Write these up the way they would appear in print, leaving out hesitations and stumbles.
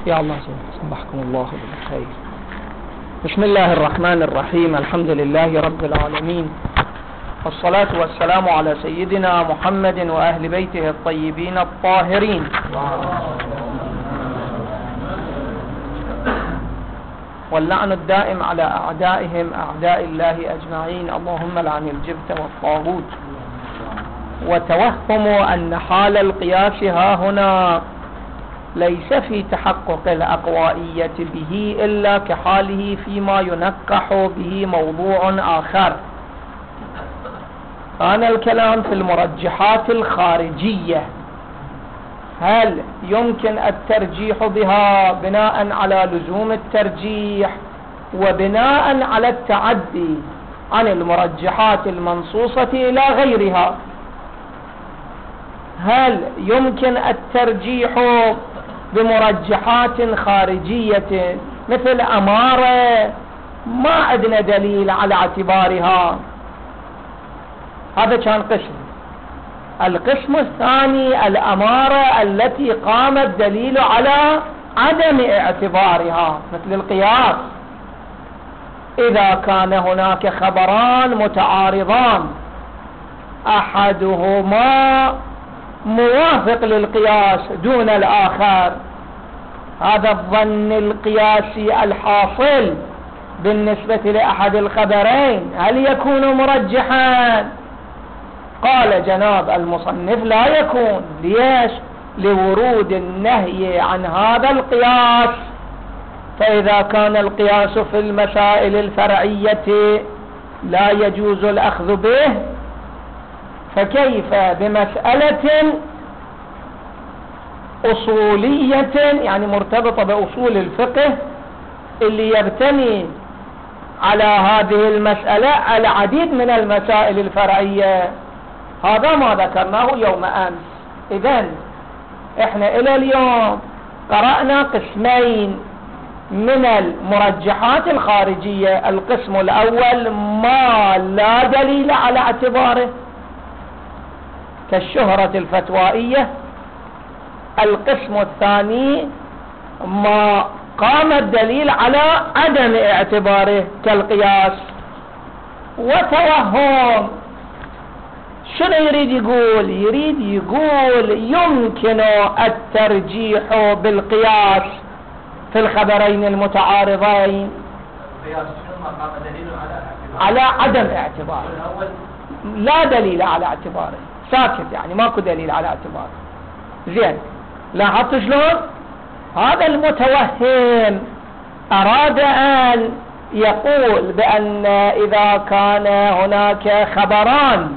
يا الله سبحكم الله بالخير. بسم الله الرحمن الرحيم. الحمد لله رب العالمين، والصلاة والسلام على سيدنا محمد وأهل بيته الطيبين الطاهرين. واللعن الدائم على أعدائهم أعداء الله أجمعين. اللهم لعن الجبت والطاغوت. وتوهموا أن حال القياس ها هنا ليس في تحقق الأقوائية به إلا كحاله فيما ينكح به موضوع آخر. كان الكلام في المرجحات الخارجية، هل يمكن الترجيح بها بناء على لزوم الترجيح وبناء على التعدي عن المرجحات المنصوصة إلى غيرها؟ هل يمكن الترجيح بمرجحات خارجية مثل أمارة ما عندنا دليل على اعتبارها؟ هذا كان قسم. القسم الثاني الأمارة التي قام الدليل على عدم اعتبارها مثل القياس. إذا كان هناك خبران متعارضان أحدهما موافق للقياس دون الآخر، هذا الظن القياسي الحاصل بالنسبة لأحد الخبرين هل يكون مرجحا؟ قال جناب المصنف لا يكون. ليش؟ لورود النهي عن هذا القياس. فإذا كان القياس في المسائل الفرعية لا يجوز الأخذ به، فكيف بمسألة أصولية يعني مرتبطة بأصول الفقه اللي يبتني على هذه المسألة العديد من المسائل الفرعية؟ هذا ما ذكرناه يوم أمس. إذن إحنا إلى اليوم قرأنا قسمين من المرجحات الخارجية. القسم الأول ما لا دليل على اعتباره كالشهرة الفتوائية. القسم الثاني ما قام الدليل على عدم اعتباره كالقياس. وتوهم شنو يريد يقول؟ يريد يقول يمكن الترجيح بالقياس في الخبرين المتعارضين على عدم اعتباره. لا دليل على اعتباره، ساكت يعني ماكو دليل على اعتباره. زين، لاحظت شلون؟ هذا المتوهم أراد أن يقول بأن إذا كان هناك خبران،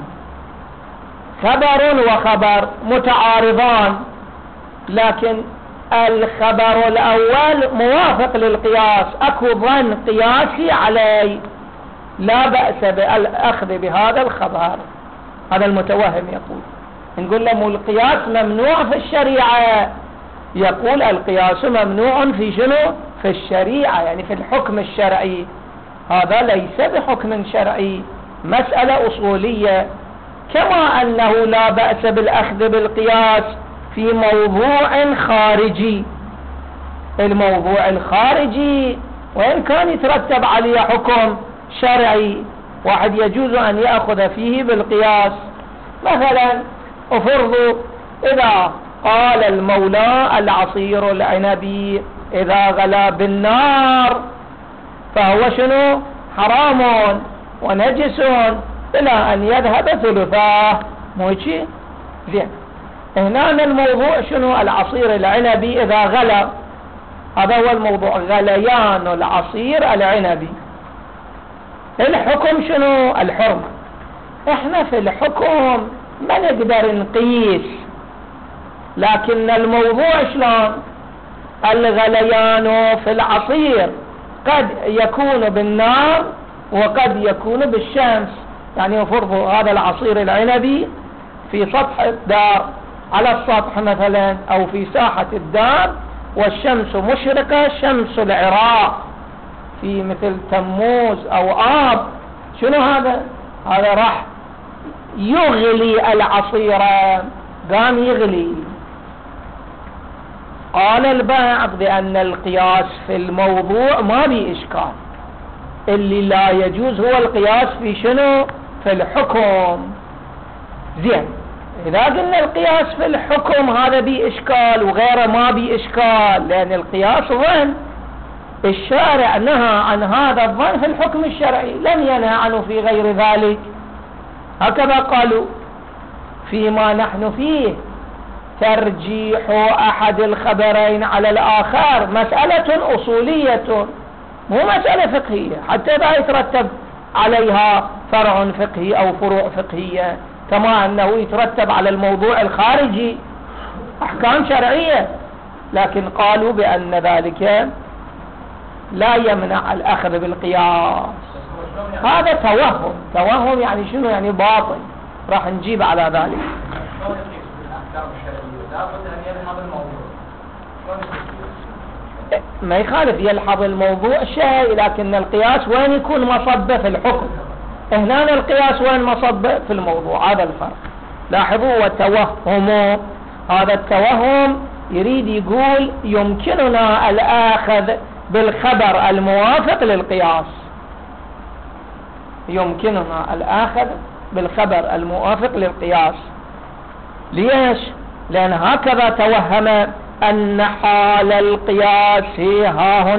خبر وخبر متعارضان، لكن الخبر الأول موافق للقياس، أكو ظن قياسي عليه، لا بأس بالأخذ بهذا الخبر. هذا المتوهم يقول. نقول له القياس ممنوع في الشريعة. يقول القياس ممنوع في شنو؟ في الشريعة، يعني في الحكم الشرعي. هذا ليس بحكم شرعي، مسألة أصولية. كما أنه لا بأس بالأخذ بالقياس في موضوع خارجي. الموضوع الخارجي وإن كان يترتب عليه حكم شرعي، واحد يجوز أن يأخذ فيه بالقياس. مثلا افرضوا إذا قال المولى العصير العنبي إذا غلا بالنار فهو شنو؟ حرام ونجس إلى أن يذهب ثلثاه. موشي؟ زين، هنا الموضوع شنو؟ العصير العنبي إذا غلا، هذا هو الموضوع، غليان العصير العنبي. الحكم شنو؟ الحرمة. احنا في الحكم ما نقدر نقيس، لكن الموضوع شلون؟ الغليان في العصير قد يكون بالنار وقد يكون بالشمس. يعني فرضوا هذا العصير العنبي في سطح الدار، على السطح مثلا، أو في ساحة الدار، والشمس مشرقة، شمس العراق في مثل تموز أو آب. شنو هذا؟ هذا راح يغلي العصير، قام يغلي. قال البعض بأن القياس في الموضوع ما بي إشكال، اللي لا يجوز هو القياس في شنو؟ في الحكم. زين، إذا قلنا القياس في الحكم هذا بي إشكال وغيره ما بي إشكال، لأن القياس ظن، الشارع نهى عن هذا الظن في الحكم الشرعي، لم ينهى عنه في غير ذلك. هكذا قالوا. فيما نحن فيه ترجيح أحد الخبرين على الآخر مسألة أصولية، مو مسألة فقهية، حتى لا يترتب عليها فرع فقهي أو فروع فقهية، كما أنه يترتب على الموضوع الخارجي أحكام شرعية. لكن قالوا بأن ذلك لا يمنع الأخذ بالقياس. هذا توهم يعني شنو؟ يعني باطل، راح نجيب على ذلك. ما يخالف يلحظ الموضوع شيء، لكن القياس وين يكون مصبه؟ في الحكم. هنا القياس وين مصبه؟ في الموضوع. هذا الفرق. لاحظوا، وتوهم، هذا التوهم يريد يقول يمكننا الأخذ بالخبر الموافق للقياس، يمكننا الأخذ بالخبر الموافق للقياس. ليش؟ لأن هكذا توهم أن حال القياس ها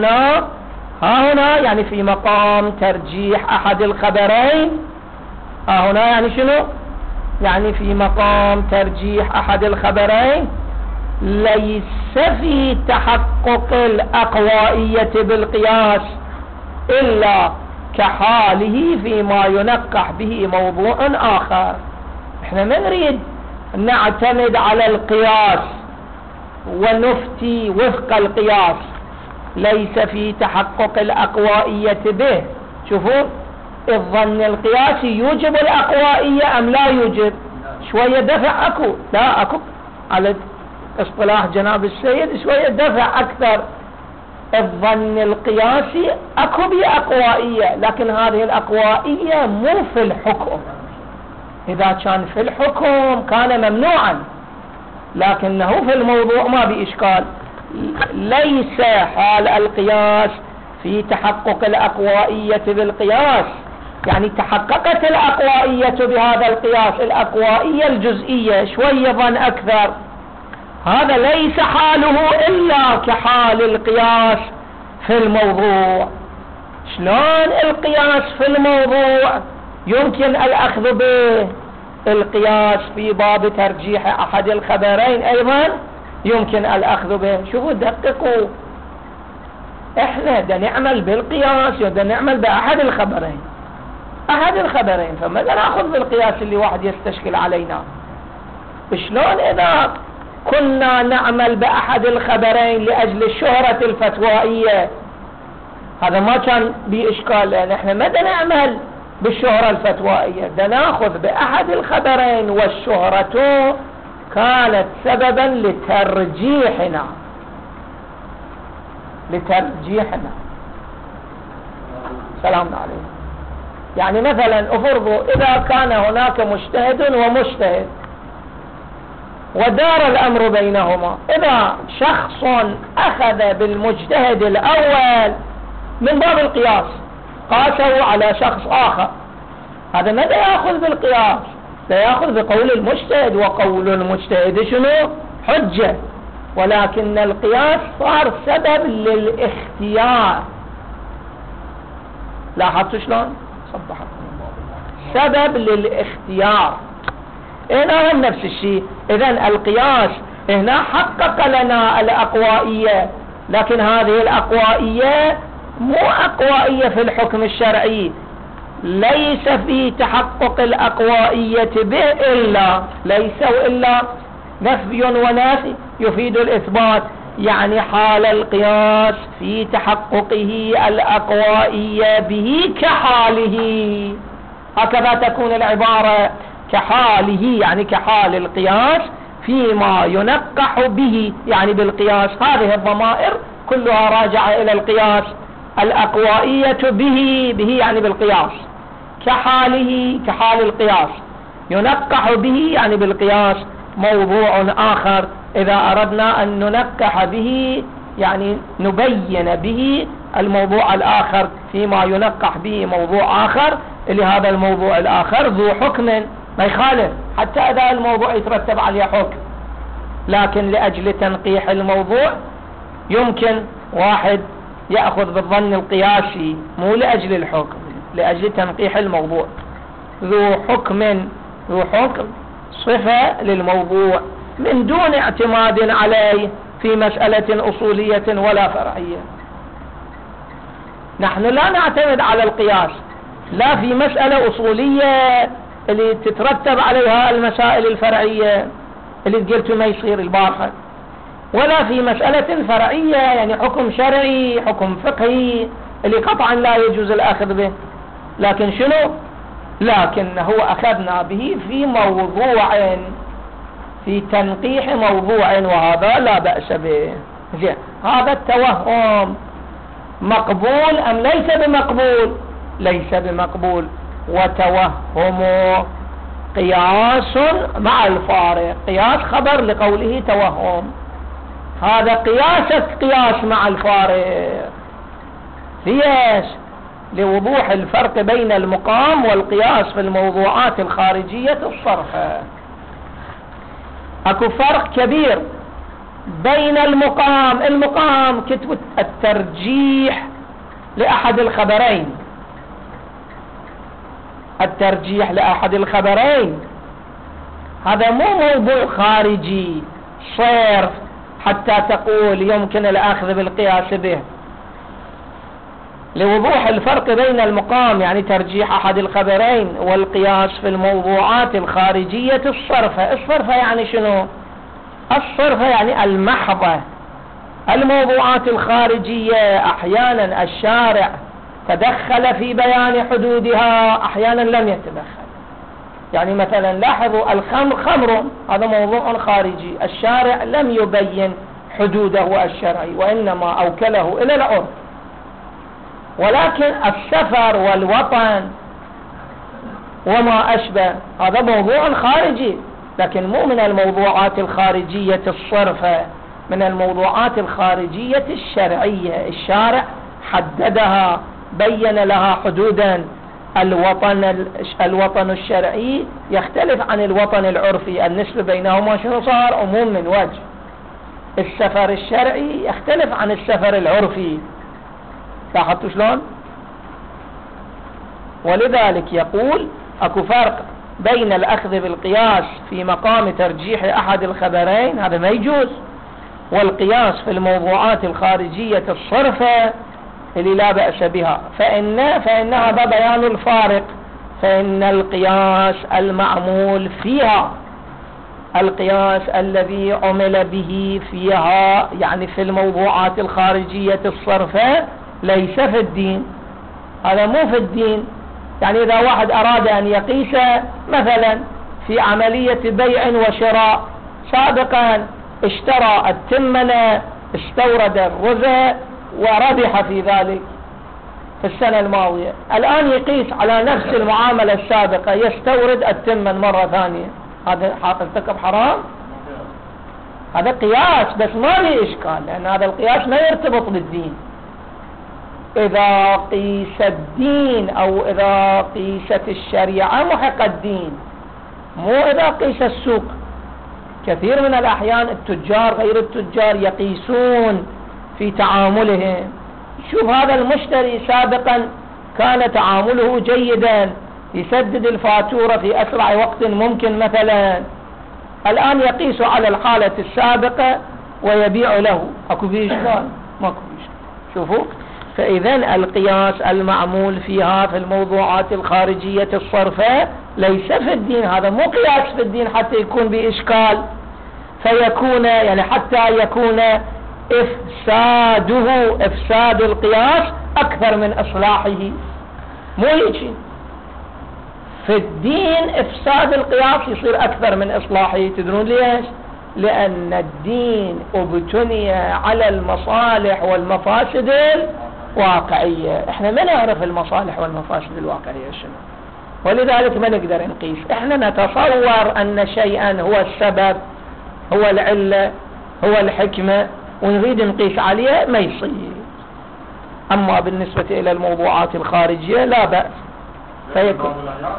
هنا يعني في مقام ترجيح أحد الخبرين. ها هنا يعني شنو؟ يعني في مقام ترجيح أحد الخبرين، ليس في تحقق الأقوائية بالقياس إلا كحاله فيما ينقح به موضوع آخر. احنا ما نريد نعتمد على القياس ونفتي وفق القياس، ليس في تحقق الأقوائية به. شوفوا، الظن القياسي يوجب الأقوائية أم لا يوجب؟ شوية دفع أكو، لا أكو على اصطلاح جناب السيد شوية دفع أكثر. الظن القياسي أكو بأقوائية، لكن هذه الأقوائية مو في الحكم. إذا كان في الحكم كان ممنوعا، لكنه في الموضوع ما بإشكال. ليس حال القياس في تحقق الأقوائية بالقياس، يعني تحققت الأقوائية بهذا القياس، الأقوائية الجزئية شوية ظن أكثر، هذا ليس حاله إلا كحال القياس في الموضوع. شلون القياس في الموضوع يمكن الأخذ به؟ القياس في باب ترجيح أحد الخبرين أيضا يمكن الأخذ به. شوفوا دققوا، احنا دا نعمل بالقياس ودا نعمل بأحد الخبرين، أحد الخبرين، فماذا نأخذ بالقياس اللي واحد يستشكل علينا؟ شلون إذا كنا نعمل بأحد الخبرين لأجل الشهرة الفتوائية؟ هذا ما كان بإشكال، لأن احنا ما نعمل بالشهرة الفتوائية، نأخذ بأحد الخبرين والشهرة كانت سببا لترجيحنا. سلام عليكم. يعني مثلا افرضوا إذا كان هناك مجتهد ومجتهد ودار الأمر بينهما، إذا شخص أخذ بالمجتهد الأول من باب القياس قاسوا على شخص آخر، هذا ماذا يأخذ بالقياس؟ سيأخذ بقول المجتهد، وقول المجتهد شنو؟ حجة. ولكن القياس صار سبب للاختيار. لاحظتوا شلون؟ سبب للاختيار. هنا هم نفس الشيء. إذن القياس هنا حقق لنا الأقوائية، لكن هذه الأقوائية مو أقوائية في الحكم الشرعي، ليس في تحقق الأقوائية به إلا، ليس إلا نفي ونافي يفيد الإثبات، يعني حال القياس في تحققه الأقوائية به كحاله. هكذا تكون العبارة، كحاله يعني كحال القياس فيما ينقح به، يعني بالقياس. هذه الضمائر كلها راجعة إلى القياس. الأقوائية به يعني بالقياس، كحاله كحال القياس، ينقح به يعني بالقياس، موضوع آخر إذا أردنا أن ننقح به، يعني نبين به الموضوع الآخر فيما ينقح به موضوع آخر، لهذا الموضوع الآخر ذو حكم ما يخالف حتى إذا الموضوع يترتب عليه حكم، لكن لأجل تنقيح الموضوع يمكن واحد يأخذ بالظن القياسي مو لأجل الحكم، لأجل تنقيح الموضوع. ذو حكم صفة للموضوع من دون اعتماد عليه في مسألة أصولية ولا فرعية. نحن لا نعتمد على القياس لا في مسألة أصولية اللي تترتب عليها المسائل الفرعية اللي قلت ما يصير البارحة، ولا في مسألة فرعية يعني حكم شرعي حكم فقهي اللي قطعا لا يجوز الأخذ به. لكن شنو؟ لكن هو أخذنا به في موضوع، في تنقيح موضوع، وهذا لا بأس به. زين، هذا التوهم مقبول أم ليس بمقبول؟ ليس بمقبول. وتوهم قياس مع الفارق، قياس خبر لقوله توهم، هذا قياس مع الفارق. ليش؟ لوضوح الفرق بين المقام والقياس في الموضوعات الخارجية الصرفة. اكو فرق كبير بين المقام كتب الترجيح لأحد الخبرين، الترجيح لأحد الخبرين هذا مو موضوع خارجي صرف حتى تقول يمكن الأخذ بالقياس به. لوضوح الفرق بين المقام يعني ترجيح أحد الخبرين والقياس في الموضوعات الخارجية الصرفة. الصرفة يعني شنو؟ الصرفة يعني المحضة. الموضوعات الخارجية أحيانا الشارع تدخل في بيان حدودها، أحيانا لم يتدخل. يعني مثلا لاحظوا الخمر هذا موضوع خارجي، الشارع لم يبين حدوده الشرعي وإنما أوكله إلى العرف. ولكن السفر والوطن وما أشبه هذا موضوع خارجي، لكن مو من الموضوعات الخارجية الصرفة، من الموضوعات الخارجية الشرعية. الشارع حددها، بين لها حدودا. الوطن الشرعي يختلف عن الوطن العرفي، النسبة بينهما شنو صار؟ عموم من وجه. السفر الشرعي يختلف عن السفر العرفي، لاحظتوا شلون؟ ولذلك يقول اكو فرق بين الأخذ بالقياس في مقام ترجيح أحد الخبرين، هذا ما يجوز، والقياس في الموضوعات الخارجية الصرفة اللي لا بأس بها، فإن هذا بيان الفارق. فإن القياس المعمول فيها، القياس الذي عمل به فيها يعني في الموضوعات الخارجية الصرفة ليس في الدين. هذا مو في الدين. يعني إذا واحد أراد أن يقيس مثلا في عملية بيع وشراء، سابقا اشترى التمنة، استورد الرز وربح في ذلك في السنة الماضية، الآن يقيس على نفس المعاملة السابقة يستورد التمن مرة ثانية، هذا ارتكب حرام؟ هذا قياس بس ما لي إشكال، لأن هذا القياس ما يرتبط بالدين. إذا قيس الدين أو إذا قيست الشريعة محق الدين، مو إذا قيس السوق. كثير من الأحيان التجار غير التجار يقيسون في تعاملهم. شوف هذا المشتري سابقا كان تعامله جيدا، يسدد الفاتورة في أسرع وقت ممكن مثلا، الآن يقيس على الحالة السابقة ويبيع له. أكو فيه إشكال؟ ماكو إشكال. شوفوا، فإذا القياس المعمول فيها في الموضوعات الخارجية الصرفة ليس في الدين. هذا مو قياس في الدين حتى يكون بإشكال، فيكون يعني حتى يكون إفساد القياس أكثر من إصلاحه. مو يجي في الدين إفساد القياس يصير أكثر من إصلاحه. تدرون ليش؟ لأن الدين ابتني على المصالح والمفاسد الواقعية. احنا ما نعرف المصالح والمفاسد الواقعية شنو. ولذلك ما نقدر نقيس. احنا نتصور ان شيئا هو السبب، هو العلة، هو الحكمة، ونريد نقيس عليه، ما يصير. اما بالنسبة الى الموضوعات الخارجية لا بأس. فيكون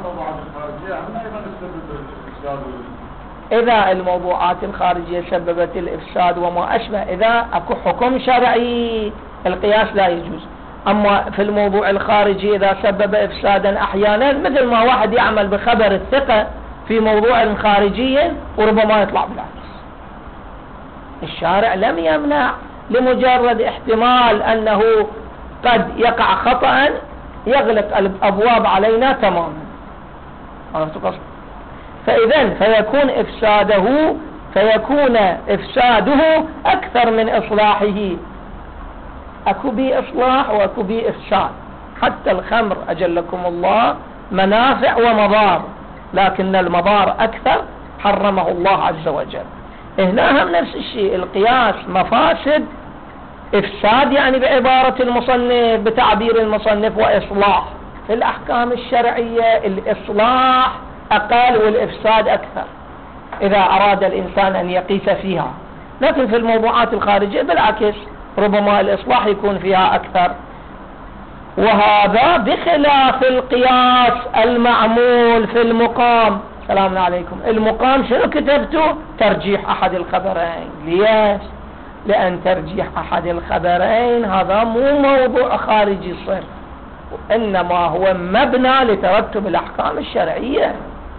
إذا الموضوعات الخارجية سببت الإفساد وما أشبه، إذا أكو حكم شرعي القياس لا يجوز. أما في الموضوع الخارجي إذا سبب إفسادا أحيانا، مثل ما واحد يعمل بخبر الثقة في موضوع خارجي وربما يطلع بالعكس، الشارع لم يمنع لمجرد احتمال أنه قد يقع خطأ يغلق الأبواب علينا تماما. عرفت قصد؟ فإذن فيكون إفساده أكثر من إصلاحه. أكو بي إصلاح وأكو بي إفساد. حتى الخمر أجلكم الله منافع ومضار، لكن المضار أكثر، حرمه الله عز وجل. هنا هم نفس الشيء، القياس مفاسد، إفساد يعني بعبارة المصنف، بتعبير المصنف، وإصلاح. في الأحكام الشرعية الإصلاح أقل والإفساد أكثر إذا أراد الإنسان أن يقيس فيها، لكن في الموضوعات الخارجية بالعكس، ربما الإصلاح يكون فيها أكثر. وهذا بخلاف القياس المعمول في المقام. سلام عليكم. المقام شنو كتبته؟ ترجيح أحد الخبرين. ليش؟ لأن ترجيح أحد الخبرين هذا مو موضوع خارجي صرف، إنما هو مبنى لترتب الأحكام الشرعية.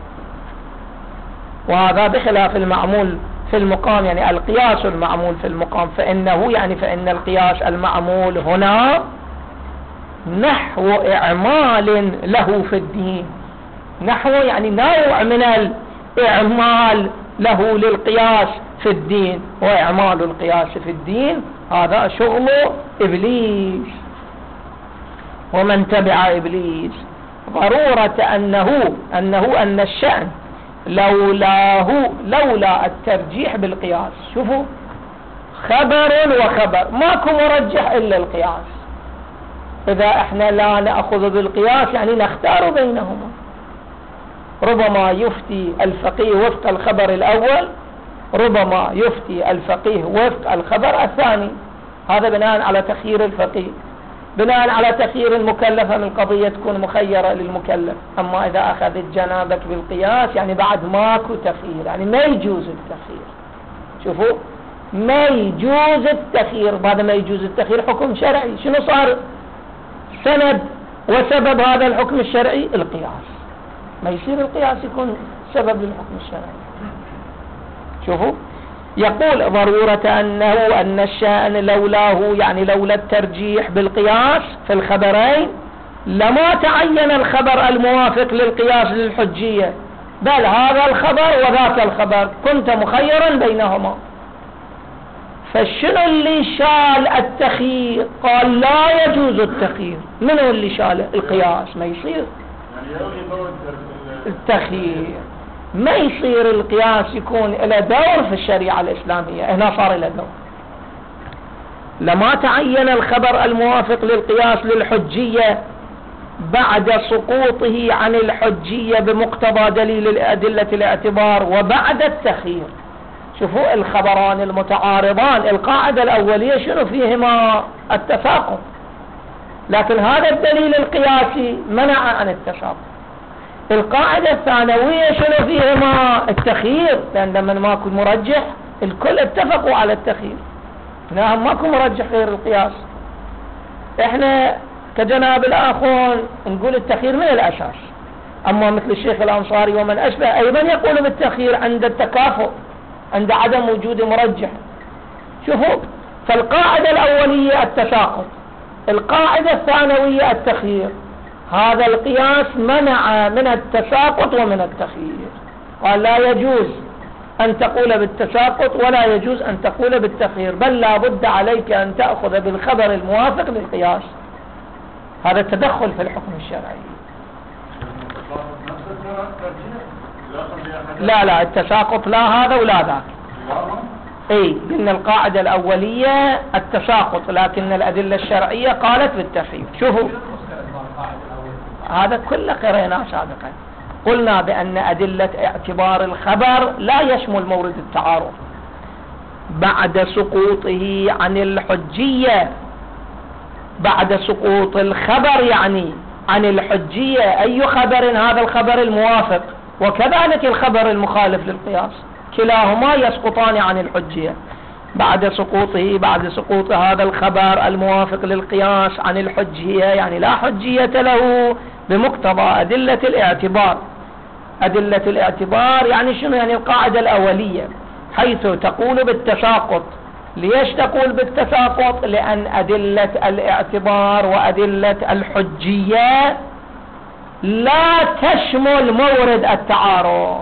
وهذا بخلاف المعمول في المقام، يعني القياس المعمول في المقام، فإن القياس المعمول هنا نحو إعمال له في الدين. نحو يعني نوع من الإعمال له للقياس في الدين، وإعمال القياس في الدين هذا شغل إبليس ومن تبع إبليس. ضرورة أن الشأن لولا الترجيح بالقياس. شوفوا، خبر وخبر، ماكو مرجح إلا القياس. إذا احنا لا نأخذ بالقياس يعني نختار بينهما. ربما يفتي الفقيه وفق الخبر الأول، ربما يفتي الفقيه وفق الخبر الثاني. هذا بناء على تخيير الفقيه، بناء على تخيير المكلف من القضية تكون مخيرة للمكلف. أما إذا أخذت جنابك بالقياس يعني بعد ماكو تخيير، يعني ما يجوز التخيير. شوفوا، ما يجوز التخيير. بعد ما يجوز التخيير حكم شرعي، شنو صار سند وسبب هذا الحكم الشرعي؟ القياس. ما يصير القياس يكون سبب للحكم الشرعي. شوفوا، يقول ضرورة أن الشأن لولاه، يعني لولا الترجيح بالقياس في الخبرين لما تعين الخبر الموافق للقياس للحجية، بل هذا الخبر وذاك الخبر كنت مخيرا بينهما. فشنو اللي شال التخيير؟ قال لا يجوز التخيير. منو اللي شاله؟ القياس. ما يصير التخيير، ما يصير القياس يكون له دور في الشريعة الإسلامية. هنا صار له دور. لما تعين الخبر الموافق للقياس للحجية بعد سقوطه عن الحجية بمقتضى دليل الأدلة الاعتبار وبعد التخيير. شوفوا الخبران المتعارضان، القاعدة الأولية شنو فيهما؟ التساقط، لكن هذا الدليل القياسي منع عن التساقط. القاعدة الثانوية شنو فيهما؟ التخيير، لأن لما ماكو مرجح الكل اتفقوا على التخيير. هنا ماكو مرجح غير القياس. احنا كجناب الآخون نقول التخيير من الأساس، أما مثل الشيخ الأنصاري ومن أشبه أيضا يقول بالتخيير عند التكافؤ، عند عدم وجود مرجح. شوفوا، فالقاعدة الأولية التساقط، القاعدة الثانوية التخيير. هذا القياس منع من التساقط ومن التخيير. قال لا يجوز أن تقول بالتساقط ولا يجوز أن تقول بالتخيير، بل لا بد عليك أن تأخذ بالخبر الموافق للقياس. هذا التدخل في الحكم الشرعي. لا التساقط لا هذا ولا ذاك. اي، قلنا القاعدة الأولية التساقط، لكن الأدلة الشرعية قالت بالتخيير. شوفوا، هذا كله قريناه سابقا. قلنا بأن أدلة اعتبار الخبر لا يشمل مورد التعارض بعد سقوطه عن الحجية، بعد سقوط الخبر يعني عن الحجية. أي خبر؟ هذا الخبر الموافق، وكذلك الخبر المخالف للقياس، كلاهما يسقطان عن الحجية. بعد سقوط هذا الخبر الموافق للقياس عن الحجية، يعني لا حجية له بمقتضى أدلة الاعتبار. أدلة الاعتبار يعني شنو؟ يعني القاعدة الأولية، حيث تقول بالتساقط. ليش تقول بالتساقط؟ لأن أدلة الاعتبار وأدلة الحجية لا تشمل مورد التعارض.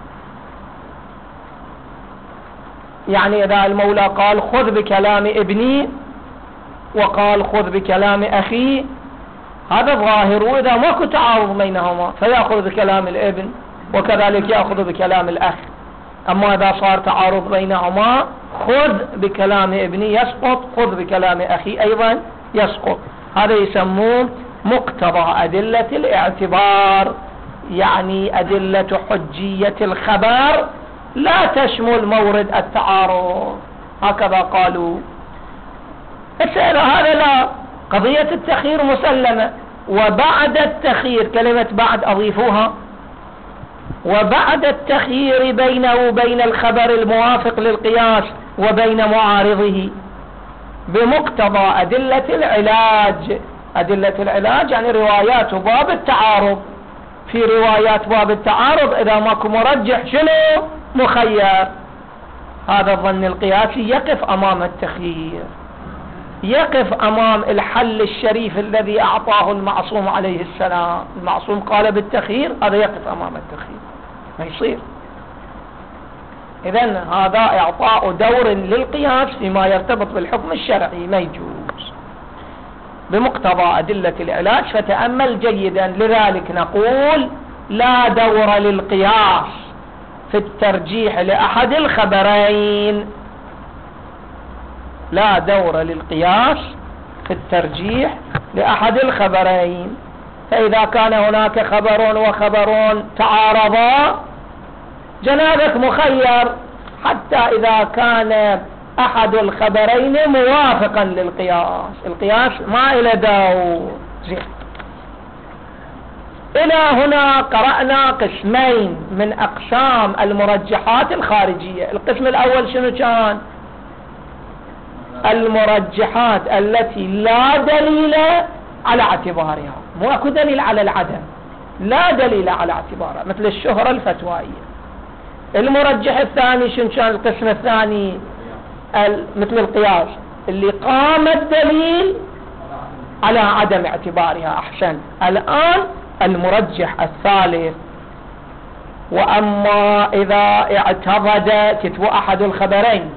يعني إذا المولى قال خذ بكلام ابني وقال خذ بكلام أخي، هذا ظاهر، إذا ماكو تعارض بينهما فيأخذ بكلام الابن وكذلك يأخذ بكلام الأخ. أما إذا صار تعارض بينهما، خذ بكلام ابني يسقط، خذ بكلام أخي أيضا يسقط. هذا يسموه مقتضى أدلة الاعتبار، يعني أدلة حجية الخبر لا تشمل مورد التعارض، هكذا قالوا. السؤال هذا لا، قضية التخيير مسلمة. وبعد التخيير، كلمة بعد أضيفوها، وبعد التخيير بينه وبين الخبر الموافق للقياس وبين معارضه بمقتضى أدلة العلاج. أدلة العلاج يعني روايات باب التعارض. في روايات باب التعارض إذا ماكو مرجح شنو؟ مخير. هذا الظن القياسي يقف أمام التخيير، يقف أمام الحل الشريف الذي أعطاه المعصوم عليه السلام. المعصوم قال بالتخيير، هذا يقف أمام التخيير، ما يصير. إذن هذا إعطاء دور للقياس فيما يرتبط بالحكم الشرعي، ما يجوز بمقتضى أدلة العلاج. فتأمل جيدا. لذلك نقول لا دور للقياس في الترجيح لأحد الخبرين، لا دور للقياس في الترجيح لأحد الخبرين. فإذا كان هناك خبر وخبر تعارضا، جنابك مخير حتى إذا كان أحد الخبرين موافقا للقياس. القياس ما إلى دور. إلى هنا قرأنا قسمين من أقسام المرجحات الخارجية. القسم الأول شنو كان؟ المرجحات التي لا دليل على اعتبارها، مو اكو دليل على العدم، لا دليل على اعتبارها، مثل الشهرة الفتوائية. المرجح الثاني شنو كان؟ القسم الثاني مثل القياس اللي قام الدليل على عدم اعتبارها. أحسن. الآن المرجح الثالث. وأما إذا اعتضد كتب أحد الخبرين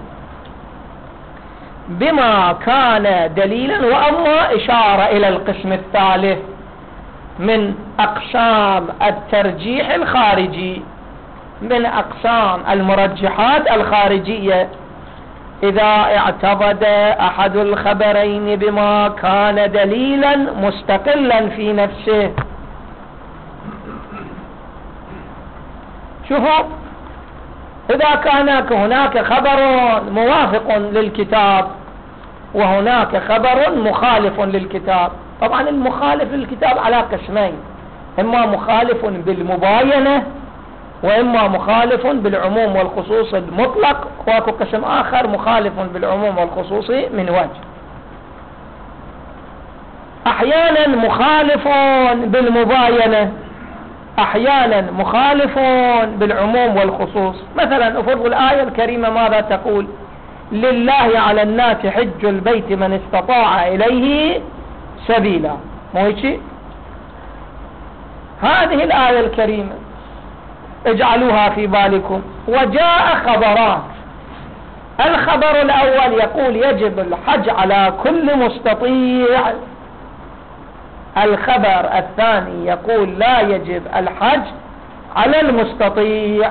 بما كان دليلا، وأما إشارة إلى القسم الثالث من أقسام الترجيح الخارجي، من أقسام المرجحات الخارجية. إذا اعتضد أحد الخبرين بما كان دليلا مستقلا في نفسه. شوفوا، إذا كان هناك خبر موافق للكتاب وهناك خبر مخالف للكتاب، طبعا المخالف للكتاب على قسمين، إما مخالف بالمباينة وإما مخالف بالعموم والخصوص المطلق، وأكو قسم آخر مخالف بالعموم والخصوص من وجه. أحيانا مخالف بالمباينة، أحيانا مخالف بالعموم والخصوص. مثلا أفرض الآية الكريمة ماذا تقول؟ لله على الناس حج البيت من استطاع إليه سبيلا، مو هيك؟ هذه الآية الكريمة اجعلوها في بالكم. وجاء خبران، الخبر الأول يقول يجب الحج على كل مستطيع، الخبر الثاني يقول لا يجب الحج على المستطيع.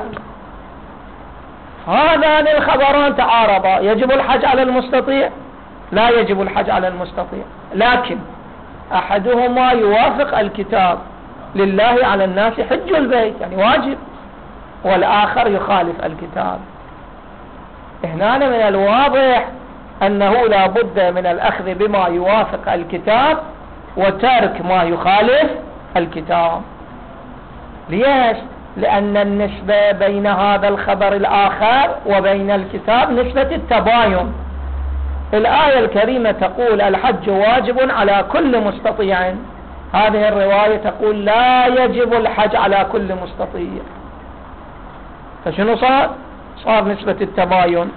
هذان الخبران تعارضا، يجب الحج على المستطيع، لا يجب الحج على المستطيع، لكن أحدهما يوافق الكتاب لله على الناس حج البيت يعني واجب، والآخر يخالف الكتاب. هنا من الواضح أنه لا بد من الأخذ بما يوافق الكتاب وترك ما يخالف الكتاب. ليش؟ لأن النسبة بين هذا الخبر الآخر وبين الكتاب نسبة التباين. الآية الكريمة تقول الحج واجب على كل مستطيع، هذه الرواية تقول لا يجب الحج على كل مستطيع. فشنو صار نسبة التباين.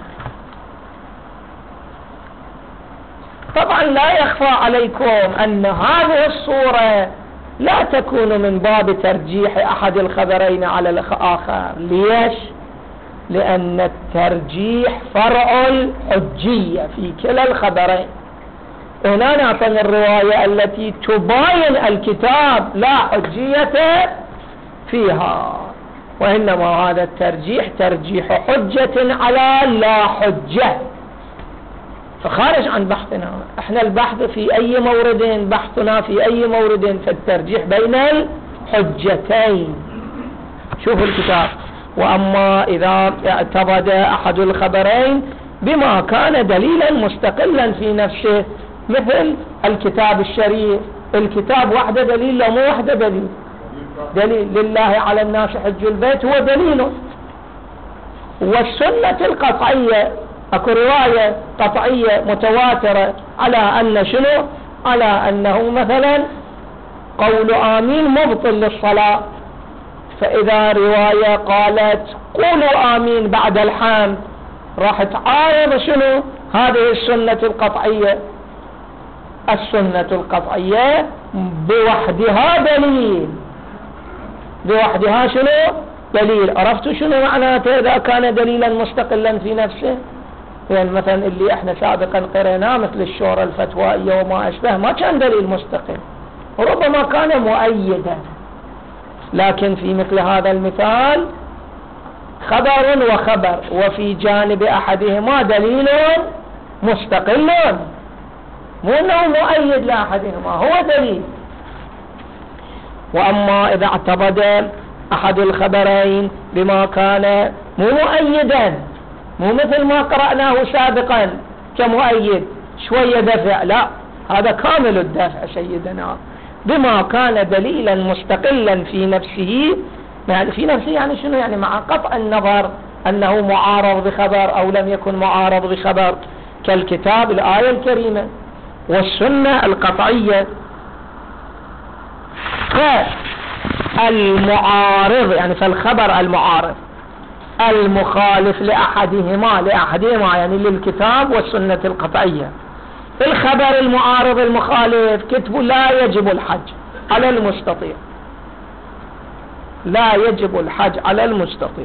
طبعا لا يخفى عليكم أن هذه الصورة لا تكون من باب ترجيح أحد الخبرين على الآخر. ليش؟ لأن الترجيح فرع الحجية في كلا الخبرين. هنا نعطي الرواية التي تباين الكتاب لا حجية فيها، وإنما هذا الترجيح ترجيح حجة على لا حجة، فخارج عن بحثنا. احنا البحث في اي مورد، بحثنا في اي مورد فالترجيح بين الحجتين. شوفوا الكتاب: واما اذا اعتقد احد الخبرين بما كان دليلا مستقلا في نفسه، مثل الكتاب الشريف. الكتاب وحده دليل، لا مو وحده دليل. دليل لله على الناس حج البيت هو دليل، والسنة القطعية اكو رواية قطعية متواترة على ان شنو؟ على انه مثلا قول آمين مبطل للصلاة، فاذا رواية قالت قولوا آمين بعد الحمد راح تعارض شنو؟ هذه السنة القطعية. السنة القطعية بوحدها دليل، بوحدها شنو؟ دليل. عرفتوا شنو معناته اذا كان دليلا مستقلا في نفسه؟ يعني مثلا اللي احنا سابقا قريناه مثل الشورى الفتوائية وما اشبه ما كان دليل مستقل، ربما كان مؤيدا، لكن في مثل هذا المثال خبر وخبر، وفي جانب احدهما دليل مستقل، مو انه مؤيد لاحدهما، هو دليل. واما اذا اعتقد احد الخبرين بما كان مو مؤيدا، مو مثل ما قرأناه سابقا كمؤيد شوية دفع، لا هذا كامل الدفع سيدنا، بما كان دليلا مستقلا في نفسه. يعني في نفسه يعني شنو؟ يعني مع قطع النظر أنه معارض بخبر أو لم يكن معارض بخبر، كالكتاب الآية الكريمة والسنة القطعية. فالمعارض يعني فالخبر المعارض المخالف لأحدهما يعني للكتاب والسنة القطعية. الخبر المعارض المخالف كتبوا لا يجب الحج على المستطيع، لا يجب الحج على المستطيع.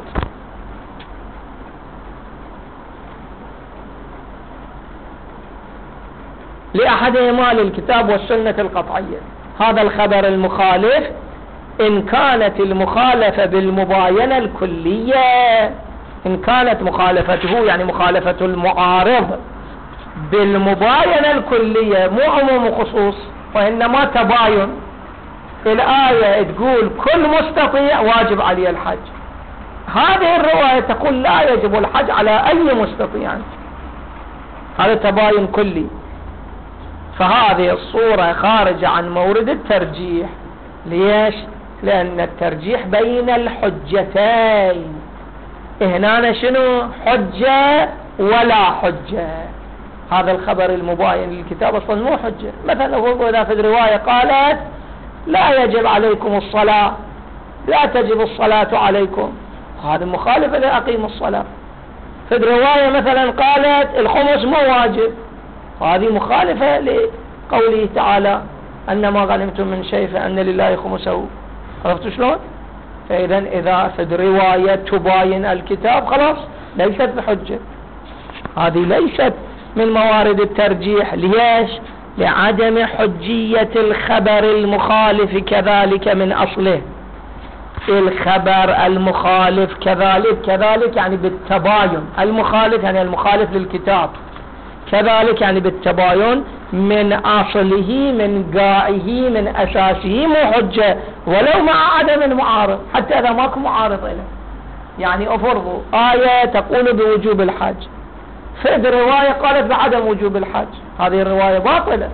لأحدهما للكتاب والسنة القطعية. هذا الخبر المخالف إن كانت المخالفة بالمباينة الكلية، إن كانت مخالفته يعني مخالفة المعارض بالمباينة الكلية، مو عموم وخصوص وإنما تباين. الآية تقول كل مستطيع واجب عليه الحج، هذه الرواية تقول لا يجب الحج على أي مستطيع، هذا تباين كلي. فهذه الصورة خارجة عن مورد الترجيح. ليش؟ لأن الترجيح بين الحجتين. هنا شنو؟ حجة ولا حجة. هذا الخبر المباين للكتاب أصلا مو حجة. مثلا إذا في الرواية قالت لا يجب عليكم الصلاة، لا تجب الصلاة عليكم، هذا مخالفة لأقيم الصلاة. في الرواية مثلا قالت الخمس مو واجب، هذه مخالفة لقوله تعالى أنما غنمتم من شيء فأن لله خمسه. عرفتوا شلون؟ فإذا إذا في الرواية تباين الكتاب خلاص ليست بحجة، هذه ليست من موارد الترجيح. ليش؟ لعدم حجية الخبر المخالف كذلك من أصله. الخبر المخالف كذلك يعني بالتباين، المخالف يعني المخالف للكتاب، كذلك يعني بالتباين من أصله من قائه من أساسه مو حجة ولو مع عدم المعارض، حتى إذا ماكو معارض له. يعني أفرضوا آية تقول بوجوب الحج، فإذا رواية قالت بعدم وجوب الحج، هذه الرواية باطلة.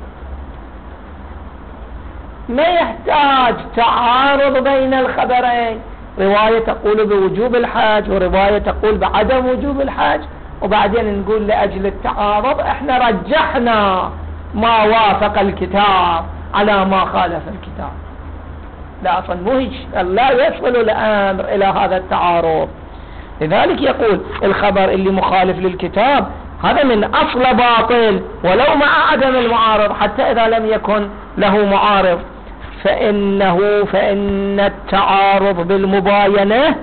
ما يحتاج تعارض بين الخبرين، رواية تقول بوجوب الحج ورواية تقول بعدم وجوب الحج، وبعدين نقول لأجل التعارض احنا رجحنا ما وافق الكتاب على ما خالف الكتاب. لا، أصلا لا يصل الأمر إلى هذا التعارض. لذلك يقول الخبر اللي مخالف للكتاب هذا من أصل باطل ولو مع عدم المعارض، حتى إذا لم يكن له معارض. فإن التعارض بالمباينة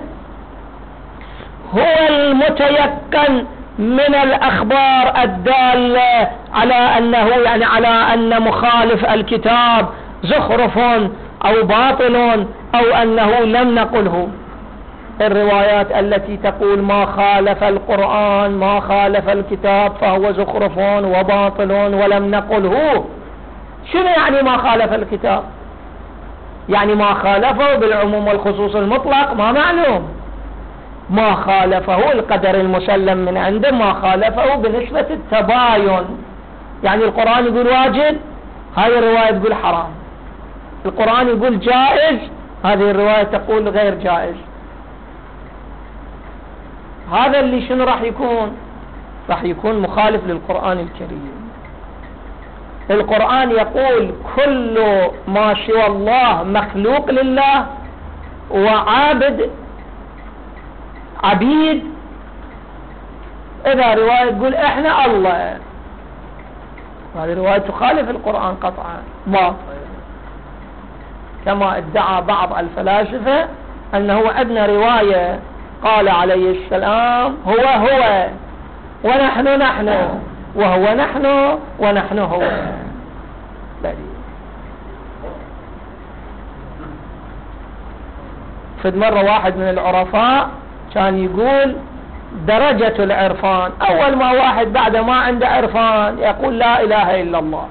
هو المتيقن من الأخبار الدالة على أنه يعني على أن مخالف الكتاب زخرف أو باطل أو أنه لم نقله. الروايات التي تقول ما خالف القرآن ما خالف الكتاب فهو زخرف وباطل ولم نقله، شنو يعني ما خالف الكتاب؟ يعني ما خالفه بالعموم والخصوص المطلق ما معلوم، ما خالفه القدر المسلم من عنده، ما خالفه بنسبة التباين. يعني القرآن يقول واجب، هذه الرواية تقول حرام. القرآن يقول جائز، هذه الرواية تقول غير جائز. هذا اللي شنو راح يكون؟ راح يكون مخالف للقرآن الكريم. القرآن يقول كل ما سوى الله مخلوق لله عبيد. إذا رواية تقول إحنا الله، هذه رواية تخالف القرآن قطعا باطل، كما ادعى بعض الفلاسفة أنه عندنا رواية قال عليه السلام هو ونحن نحن وهو نحن ونحن هو. فد مرة واحد من العرفاء كان يقول درجة العرفان، أول ما واحد بعد ما عنده عرفان يقول لا إله إلا الله،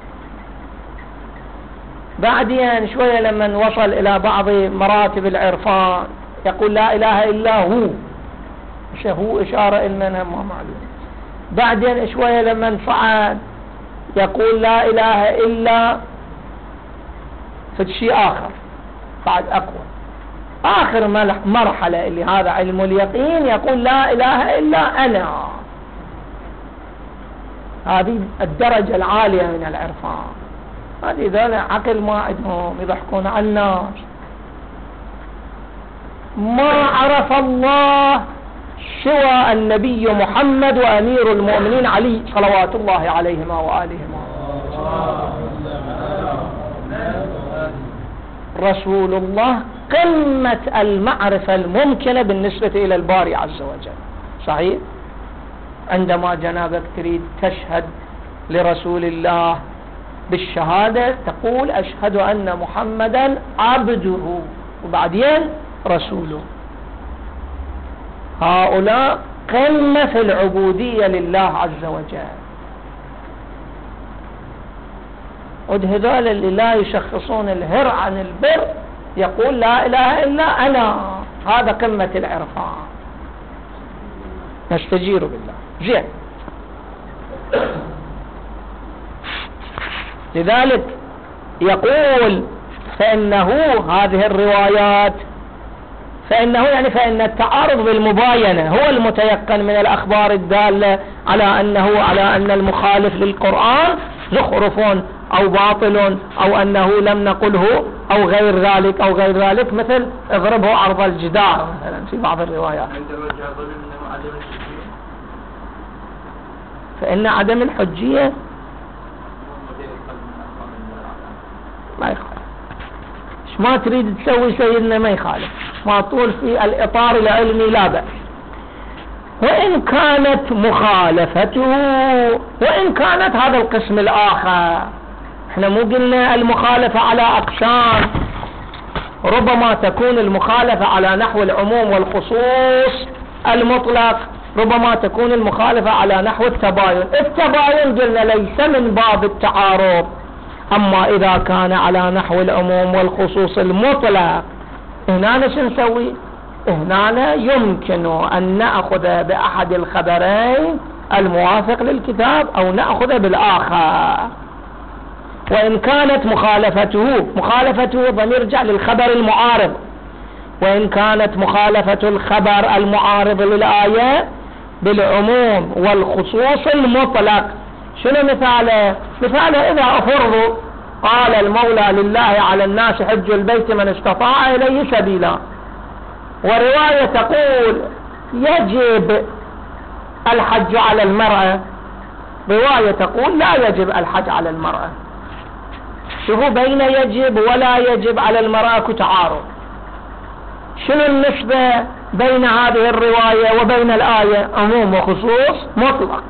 بعدين شوية لما وصل إلى بعض مراتب العرفان يقول لا إله إلا هو إشارة إننا ما معلوم. بعدين شوية لما صعد يقول لا إله إلا في شيء آخر بعد أقوى. آخر مرحلة اللي هذا علم اليقين يقول لا إله إلا أنا. هذه الدرجة العالية من العرفان. هذه ذولا عقل ما عندهم، يضحكون على الناس. ما عرف الله سوى النبي محمد وأمير المؤمنين علي صلوات الله عليهما وآلهما. رسول الله قمة المعرفة الممكنة بالنسبة إلى الباري عز وجل. صحيح؟ عندما جنابك تريد تشهد لرسول الله بالشهادة تقول أشهد أن محمدا عبده وبعدين رسوله. هؤلاء قمة في العبودية لله عز وجل. هذول اللي لا يشخصون الهر عن البر يقول لا إله إلا أنا، هذا قمة العرفان. نستجير بالله. زين، لذلك يقول فإنه هذه الروايات فإن التعارض بالمباينة هو المتيقن من الأخبار الدالة على أن المخالف للقرآن زخرف أو باطل أو أنه لم نقله أو غير ذلك مثل اضربه عرض الجدار مثلا في بعض الروايات. فإن عدم الحجية ما يخالف. ما تريد تسوي سيدنا ما يخالف، ما طول في الإطار العلمي لا بأس. وإن كانت مخالفته وإن كانت هذا القسم الآخر، احنا مو قلنا المخالفة على أقسام، ربما تكون المخالفة على نحو العموم والخصوص المطلق، ربما تكون المخالفة على نحو التباين. التباين قلنا ليس من باب التعارض. أما إذا كان على نحو العموم والخصوص المطلق هنا شو نسوي؟ هنا يمكن أن نأخذ بأحد الخبرين الموافق للكتاب أو نأخذ بالآخر. وإن كانت مخالفته ضميرجع للخبر المعارض، وإن كانت مخالفة الخبر المعارض للآية بالعموم والخصوص المطلق. شنو مثاله؟ مثاله إذا أفرضوا قال المولى لله على الناس حج البيت من استطاع إليه سبيلا، ورواية تقول يجب الحج على المرأة، رواية تقول لا يجب الحج على المرأة. شوفوا بين يجب ولا يجب على المرأة كتعارض. شنو النسبة بين هذه الرواية وبين الآية؟ عموم وخصوص مطلق.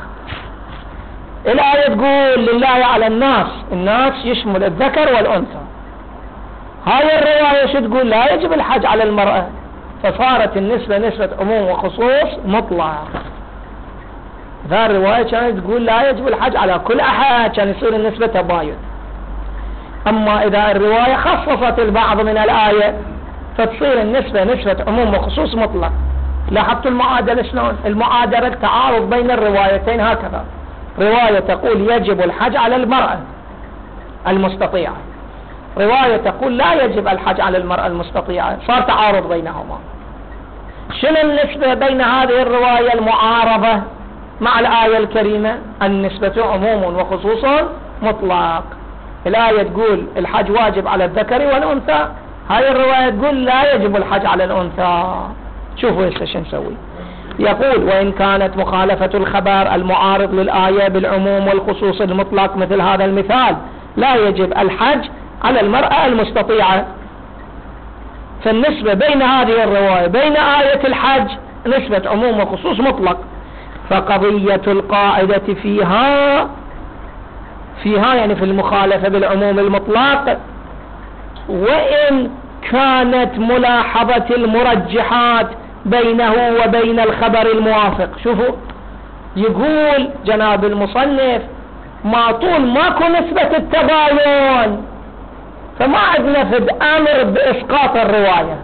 الآية تقول لله على الناس يشمل الذكر والأنثى. هاي الرواية شو تقول؟ لا يجب الحج على المرأة، فصارت النسبة نسبة عموم وخصوص مطلق. ذا الرواية كانت تقول لا يجب الحج على كل أحد، كان يصير النسبة تباين. أما إذا الرواية خصصت البعض من الآية فتصير النسبة نسبة عموم وخصوص مطلق. لاحظتوا المعادلة شلون؟ المعادلة التعارض بين الروايتين هكذا. رواية تقول يجب الحج على المرأة المستطيعة، رواية تقول لا يجب الحج على المرأة المستطيعة، صار تعارض بينهما. شنو النسبة بين هذه الرواية المعارضة مع الآية الكريمة؟ النسبة عموم وخصوص مطلق. الآية تقول الحج واجب على الذكر والأنثى، هاي الرواية تقول لا يجب الحج على الأنثى. شوفوا هسه شو نسوي. يقول وإن كانت مخالفة الخبر المعارض للآية بالعموم والخصوص المطلق مثل هذا المثال لا يجب الحج على المرأة المستطيعة، فالنسبة بين هذه الرواية بين آية الحج نسبة عموم وخصوص مطلق. فقضية القاعدة فيها يعني في المخالفة بالعموم المطلق، وإن كانت ملاحظة المرجحات بينه وبين الخبر الموافق. شوفوا يقول جناب المصنف ما طول ماكو نسبة التباين فما عندنا فد أمر بإسقاط الرواية،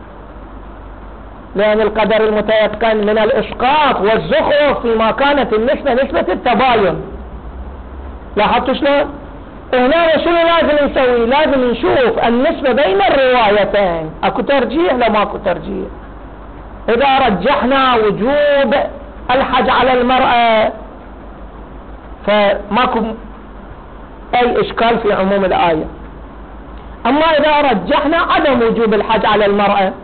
لأن القدر المتيقن من الإسقاط والزخرف فيما كانت النسبة نسبة التباين. لاحظتوا شلون؟ هنا شنو لازم نسوي؟ لازم نشوف النسبة بين الروايتين، اكو ترجيح لا ماكو ترجيح. إذا رجحنا وجوب الحج على المرأة فماكو أي إشكال في عموم الآية. أما إذا رجحنا عدم وجوب الحج على المرأة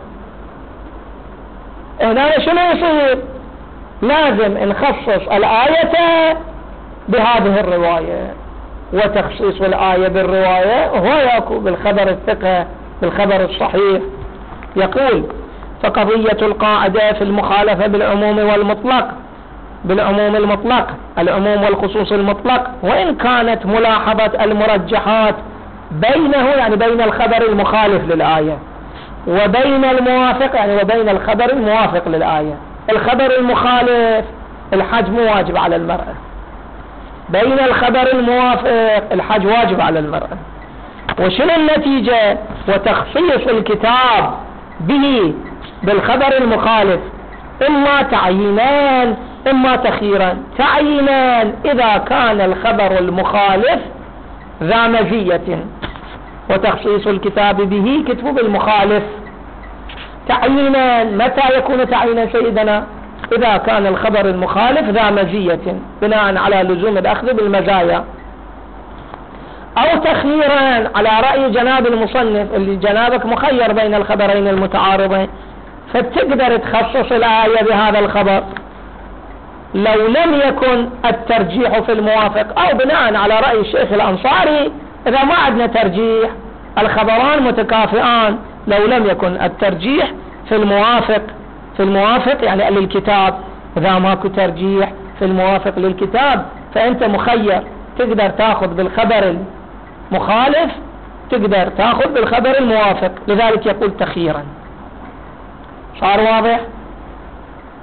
هنا شنو يصير؟ لازم نخصص الآية بهذه الرواية، وتخصيص الآية بالرواية هو يكون بالخبر الثقة بالخبر الصحيح. يقول فقضية القاعدة في المخالفة بالعموم والمطلق بالعموم المطلق العموم والخصوص المطلق، وإن كانت ملاحظة المرجحات بينه يعني بين الخبر المخالف للآية وبين الموافق يعني وبين الخبر الموافق للآية. الخبر المخالف الحج مو واجب على المرأة، بين الخبر الموافق الحج واجب على المرأة. وشنو النتيجة؟ وتخصيص الكتاب به بالخبر المخالف إما تعيينان إما تخييران. تعيينان إذا كان الخبر المخالف ذا مزية، وتخصيص الكتاب به كتب بالمخالف. تعيينان متى يكون تعيينا سيدنا؟ إذا كان الخبر المخالف ذا مزية بناء على لزوم الأخذ بالمزايا. أو تخييران على رأي جناب المصنف اللي جنابك مخير بين الخبرين المتعارضين، فتقدر تخصص الآية بهذا الخبر لو لم يكن الترجيح في الموافق، أو بناء على رأي الشيخ الأنصاري إذا ما عندنا ترجيح الخبران متكافئان لو لم يكن الترجيح في الموافق يعني للكتاب. إذا ماكو ترجيح في الموافق للكتاب فأنت مخير، تقدر تأخذ بالخبر المخالف تقدر تأخذ بالخبر الموافق، لذلك يقول تخييرا. صار واضح؟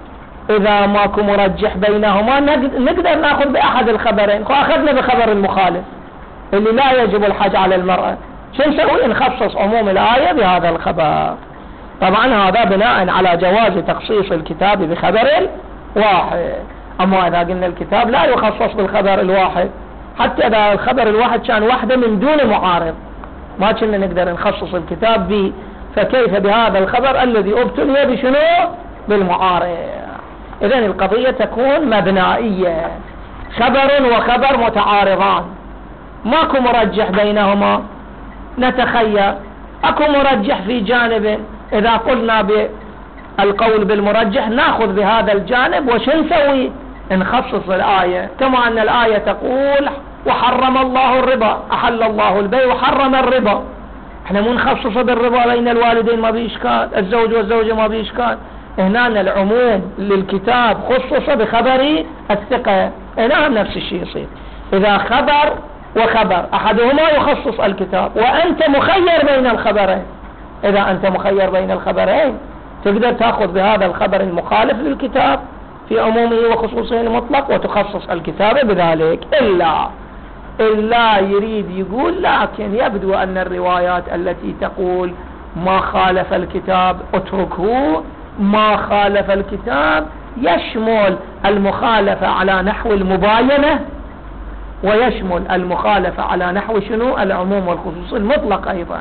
إذا ماكو مرجح بينهما نقدر نأخذ بأحد الخبرين. وأخذنا بخبر المخالف اللي لا يجب الحج على المرأة، شو نسوي؟ نخصص عموم الآية بهذا الخبر. طبعا هذا بناء على جواز تخصيص الكتاب بخبر واحد. أما إذا قلنا الكتاب لا يخصص بالخبر الواحد، حتى إذا الخبر الواحد كان واحدة من دون معارض ما كنا نقدر نخصص الكتاب به، فكيف بهذا الخبر الذي ابتلي بشنو؟ بالمعارض. إذن القضية تكون مبنائية، خبر وخبر متعارضان ماكو مرجح بينهما، نتخير اكو مرجح في جانب، إذا قلنا بالقول بالمرجح ناخذ بهذا الجانب وش نسوي؟ نخصص الآية، كما أن الآية تقول وحرم الله الربا، أحل الله البيع وحرم الربا، احنا مو نخصص بالربا بين الوالدين ما بإشكال، الزوج والزوجة ما بإشكال. هنا العموم للكتاب خصص بخبر الثقة، هنا نفس الشيء يصير. إذا خبر وخبر أحدهما يخصص الكتاب وأنت مخير بين الخبرين، إذا أنت مخير بين الخبرين تقدر تأخذ بهذا الخبر المخالف للكتاب في عمومه وخصوصه المطلق وتخصص الكتاب بذلك. إلا يريد يقول لكن يبدو أن الروايات التي تقول ما خالف الكتاب اتركه، ما خالف الكتاب يشمل المخالفة على نحو المباينة ويشمل المخالفة على نحو شنو؟ العموم والخصوص المطلق أيضا.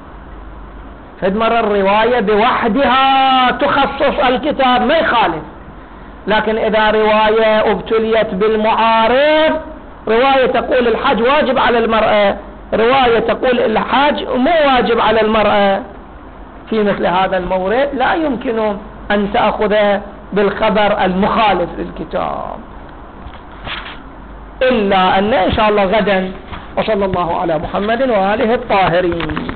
فدمر الرواية بوحدها تخصص الكتاب ما يخالف، لكن إذا رواية ابتليت بالمعارض، رواية تقول الحج واجب على المرأة، رواية تقول الحج مو واجب على المرأة، في مثل هذا المورد لا يمكن أن تأخذ بالخبر المخالف للكتاب، إلا أن إن شاء الله غدا. وصلى الله على محمد وآله الطاهرين.